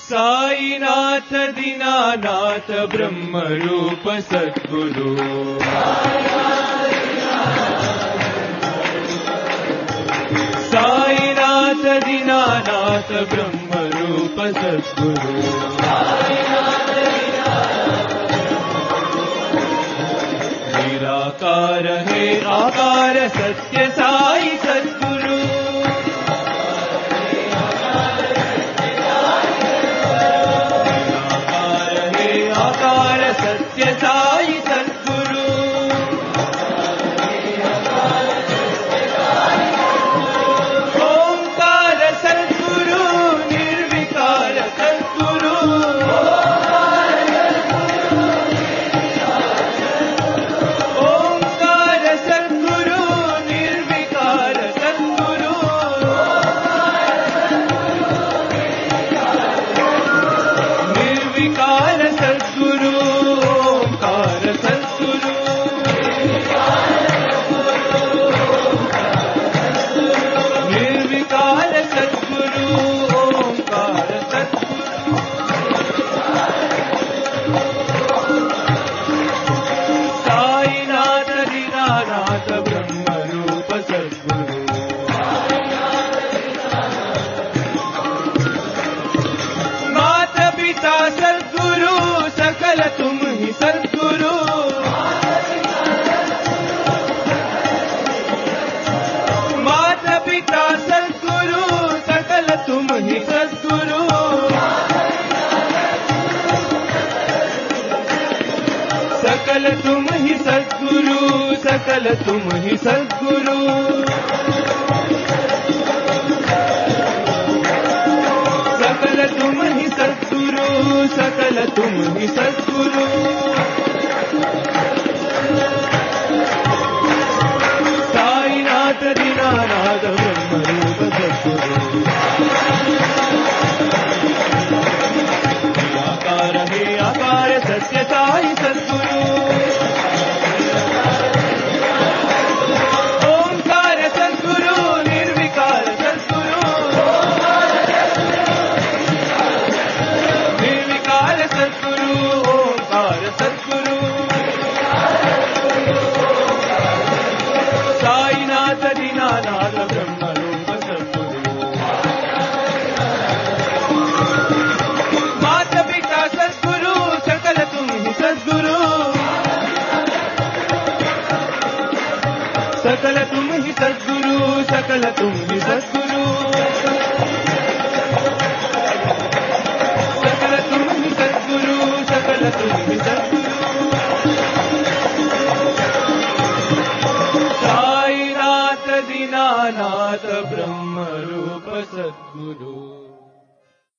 साईनाथ दीनानाथ ब्रह्म रूप सद्गुरु साईनाथ दीनानाथ ब्रह्म रूप सद्गुरु निराकार है आकार सत्य साई सद्गुरु निराकार है आकार सत्य साई सद्गुरु ओंकार सद्गुरु निर्विकार सद्गुरु ओंकार सद्गुरु निर्विकार सद्गुरु निर्विकार सद्गुरु ओंकार सद्गुरु निर्विकार सद्गुरु ओंकार सद्गुरु साईनाथ दीनानाथ ब्रह्म रूप सद्गुरु माता पिता सद्गुरु सकल तुम ही सद्गुरु माता पिता सद्गुरु सकल तुम ही सद्गुरु सकल तुम ही सद्गुरु सकल तुम ही सद्गुरु सकल तुम ही सद्गुरु सकल तुम ही सद्गुरु साईनाथ दीनानाथ ब्रह्म रूप सद्गुरु आकार हे आकार सत्य साई सद्गुरु ओंकार सद्गुरु निर्विकार सद्गुरु निर्विकार सद्गुरु ओंकार सद्गुरु साईनाथ दीनानाथ ब्रह्म रूप सद्गुरु माता पिता सद्गुरु सकल तुम ही सद्गुरु सकल तुम ही सद्गुरु सकल तुम ही सद्गुरु सकल तुम ही सद्गुरु सकल तुम ही सद्गुरु साईनाथ दीनानाथ ब्रह्म रूप सद्गुरु